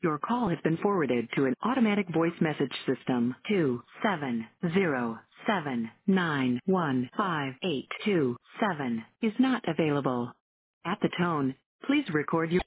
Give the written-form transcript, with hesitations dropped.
Your call has been forwarded to an automatic voice message system. 270791582 is not available. At the tone, please record your